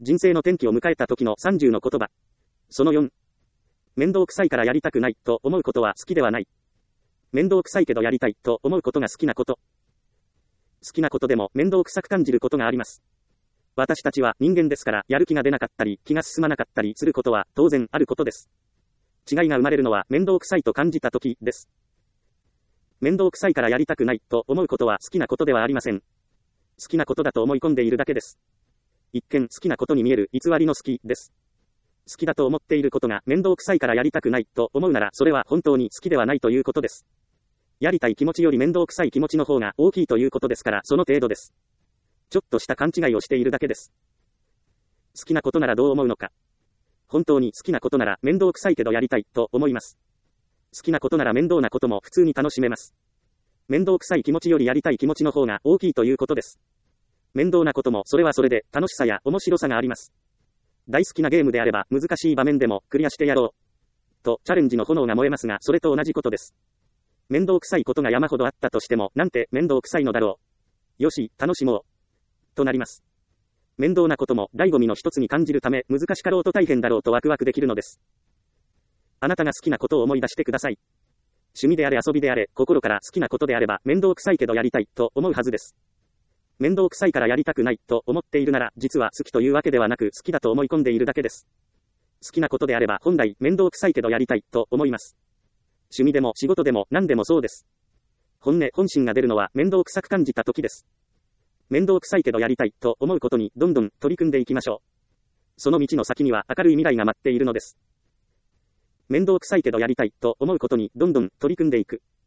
人生の転機を迎えた時の30の言葉。その4。面倒くさいからやりたくないと思うことは好きではない。面倒くさいけどやりたいと思うことが好きなこと。好きなことでも面倒くさく感じることがあります。私たちは人間ですから、やる気が出なかったり、気が進まなかったりすることは当然あることです。違いが生まれるのは面倒くさいと感じた時です。面倒くさいからやりたくないと思うことは好きなことではありません。好きなことだと思い込んでいるだけです。一見好きなことに見える偽りの好きです。好きだと思っていることが面倒くさいからやりたくないと思うなら、それは本当に好きではないということです。やりたい気持ちより面倒くさい気持ちの方が大きいということですから、その程度です。ちょっとした勘違いをしているだけです。好きなことならどう思うのか。本当に好きなことなら面倒くさいけどやりたいと思います。好きなことなら面倒なことも普通に楽しめます。面倒くさい気持ちよりやりたい気持ちの方が大きいということです。面倒なこともそれはそれで楽しさや面白さがあります。大好きなゲームであれば難しい場面でもクリアしてやろうとチャレンジの炎が燃えますが、それと同じことです。面倒くさいことが山ほどあったとしても、なんて面倒くさいのだろう。よし、楽しもう。となります。面倒なことも醍醐味の一つに感じるため、難しかろうと大変だろうとワクワクできるのです。あなたが好きなことを思い出してください。趣味であれ遊びであれ、心から好きなことであれば、面倒くさいけどやりたいと思うはずです。面倒くさいからやりたくないと思っているなら、実は好きというわけではなく、好きだと思い込んでいるだけです。好きなことであれば、本来面倒くさいけどやりたいと思います。趣味でも仕事でも何でもそうです。本心が出るのは面倒くさく感じた時です。面倒くさいけどやりたいと思うことにどんどん取り組んでいきましょう。その道の先には明るい未来が待っているのです。面倒くさいけどやりたいと思うことにどんどん取り組んでいく。